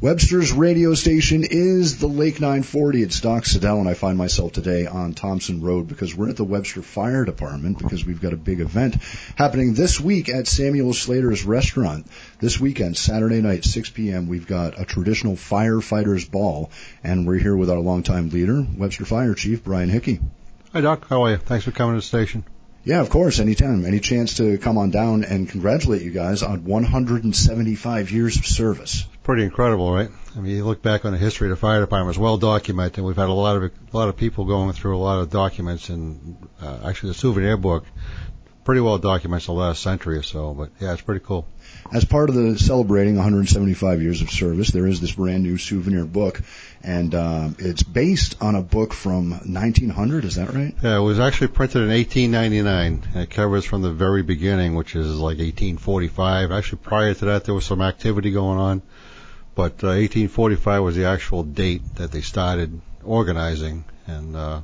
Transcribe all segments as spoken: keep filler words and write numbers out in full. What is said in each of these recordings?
Webster's radio station is the Lake nine forty. It's Doc Siddell, and I find myself today on Thompson Road because we're at the Webster Fire Department because we've got a big event happening this week at Samuel Slater's Restaurant. This weekend, Saturday night, six p.m., we've got a traditional firefighters ball, and we're here with our longtime leader, Webster Fire Chief Brian Hickey. Hi, Doc. How are you? Thanks for coming to the station. Yeah, of course, anytime. Any chance to come on down and congratulate you guys on one hundred seventy-five years of service. Pretty incredible, right? I mean, you look back on the history of the fire department, it's well documented. We've had a lot of a lot of people going through a lot of documents, and uh, actually the souvenir book pretty well documents the last century or so. But yeah, it's pretty cool. As part of the celebrating one hundred seventy-five years of service, there is this brand new souvenir book, and uh, it's based on a book from nineteen hundred. Is that right? Yeah, it was actually printed in eighteen ninety-nine, and it covers from the very beginning, which is like eighteen forty-five. Actually, prior to that, there was some activity going on, but uh, eighteen forty-five was the actual date that they started organizing, and uh,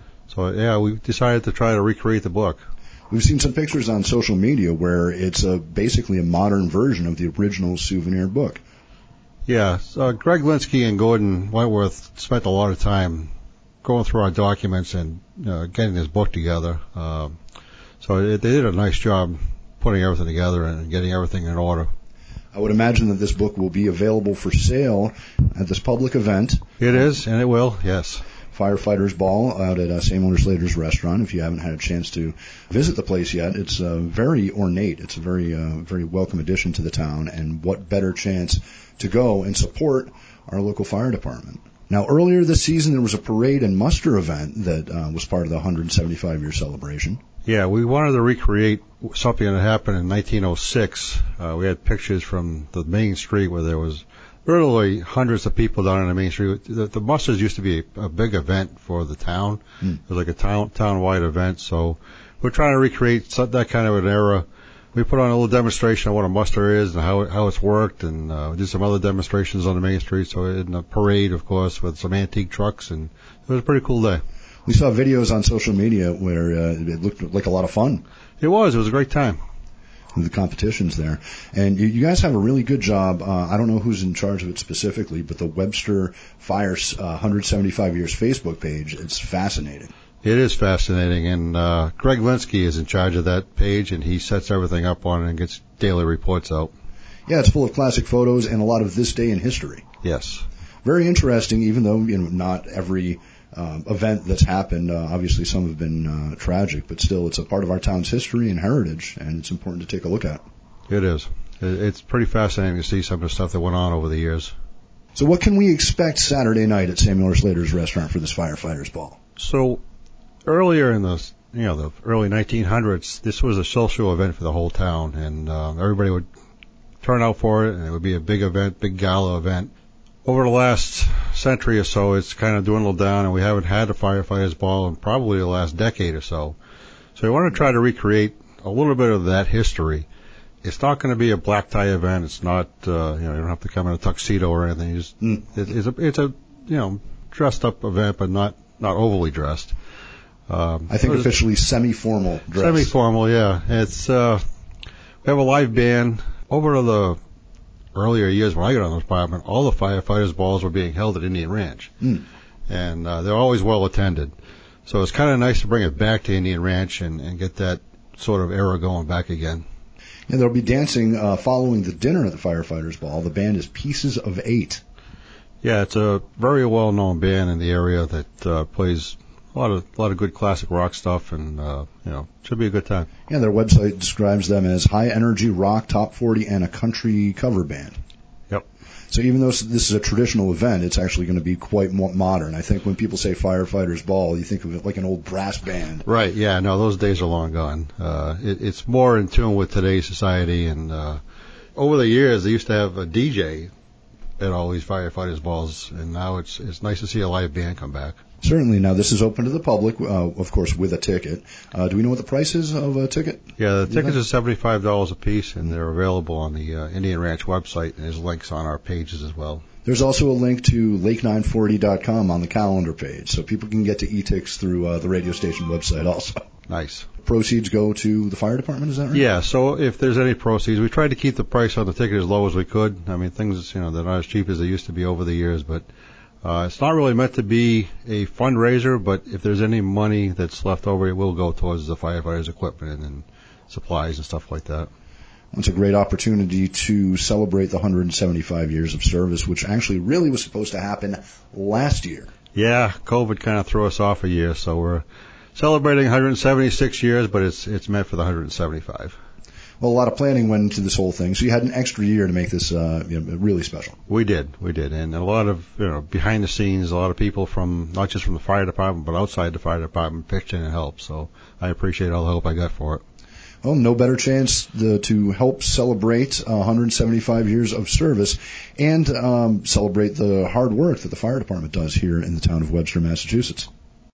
so yeah, we decided to try to recreate the book. We've seen some pictures on social media where it's a, basically a modern version of the original souvenir book. Yeah, uh, Greg Linsky and Gordon Wentworth spent a lot of time going through our documents and uh, getting this book together. Uh, so it, they did a nice job putting everything together and getting everything in order. I would imagine that this book will be available for sale at this public event. It is, and it will, yes. Firefighters Ball out at uh, Samuel Slater's Restaurant. If you haven't had a chance to visit the place yet, it's uh, very ornate. It's a very, uh, very welcome addition to the town, and what better chance to go and support our local fire department. Now, earlier this season, there was a parade and muster event that uh, was part of the one hundred seventy-five year celebration. Yeah, we wanted to recreate something that happened in nineteen oh six. Uh, we had pictures from the main street where there was literally hundreds of people down on the main street. The, the musters used to be a, a big event for the town. Mm. It was like a town town-wide event. So we're trying to recreate that kind of an era. We put on a little demonstration of what a muster is and how how it's worked, and uh, did some other demonstrations on the main street. So in a parade, of course, with some antique trucks, and it was a pretty cool day. We saw videos on social media where uh, it looked like a lot of fun. It was. It was a great time. The competitions there. And you, you guys have a really good job. Uh, I don't know who's in charge of it specifically, but the Webster Fire's uh, one hundred seventy-five years Facebook page, it's fascinating. It is fascinating, and uh, Greg Linsky is in charge of that page, and he sets everything up on it and gets daily reports out. Yeah, it's full of classic photos and a lot of this day in history. Yes. Very interesting, even though you know not every Um, event that's happened. Uh, obviously, some have been uh, tragic, but still, it's a part of our town's history and heritage, and it's important to take a look at. It is. It's pretty fascinating to see some of the stuff that went on over the years. So what can we expect Saturday night at Samuel Slater's Restaurant for this Firefighters Ball? So earlier in the you know the early nineteen hundreds, this was a social event for the whole town, and uh, everybody would turn out for it, and it would be a big event, big gala event. Over the last century or so, it's kind of dwindled down, and we haven't had a firefighters ball in probably the last decade or so. So we want to try to recreate a little bit of that history. It's not going to be a black tie event. It's not, uh, you know, you don't have to come in a tuxedo or anything. You just, mm. it, it's a, it's a, you know, dressed up event, but not, not overly dressed. Um, I think so officially semi-formal dress. Semi-formal, yeah. It's, uh, we have a live band. Over the earlier years when I got on the department, all the firefighters' balls were being held at Indian Ranch, mm. and uh, they're always well attended. So it's kind of nice to bring it back to Indian Ranch and, and get that sort of era going back again. And there'll be dancing uh, following the dinner at the firefighters' ball. The band is Pieces of Eight. Yeah, it's a very well-known band in the area that uh, plays a lot of a lot of good classic rock stuff, and uh, you know, should be a good time. Yeah, their website describes them as high energy rock, top forty, and a country cover band. Yep. So even though this is a traditional event, it's actually going to be quite more modern. I think when people say Firefighters Ball, you think of it like an old brass band. Right. Yeah. No, those days are long gone. Uh, it, it's more in tune with today's society, and uh, over the years they used to have a D J at all these Firefighters Balls, and now it's it's nice to see a live band come back. Certainly. Now, this is open to the public, uh, of course, with a ticket. Uh, do we know what the price is of a ticket? Yeah, the tickets are seventy-five dollars a piece, and they're available on the uh, Indian Ranch website, and there's links on our pages as well. There's also a link to lake nine forty dot com on the calendar page, so people can get to e-tix through uh, the radio station website also. Nice. Proceeds go to the fire department, is that right? Yeah, so if there's any proceeds, we tried to keep the price on the ticket as low as we could. I mean, things, you know, they're not as cheap as they used to be over the years, but uh, it's not really meant to be a fundraiser, but if there's any money that's left over, it will go towards the firefighters' equipment and supplies and stuff like that. It's a great opportunity to celebrate the one hundred seventy-five years of service, which actually really was supposed to happen last year. Yeah, COVID kind of threw us off a year, so we're celebrating one hundred seventy-six years, but it's it's meant for the one hundred seventy-five. Well, a lot of planning went into this whole thing, so you had an extra year to make this uh, you know, really special. We did, we did, and a lot of, you know, behind the scenes, a lot of people from, not just from the fire department, but outside the fire department pitched in and helped, so I appreciate all the help I got for it. Well, no better chance the, to help celebrate uh, one hundred seventy-five years of service and um, celebrate the hard work that the fire department does here in the town of Webster, Massachusetts.